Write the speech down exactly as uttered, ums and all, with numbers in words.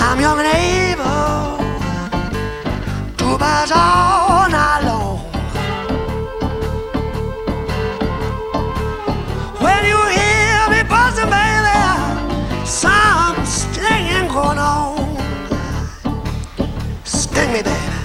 I'm young and able to pass all night long. When you hear me buzzing, baby, some stinging going on. Sting me, baby.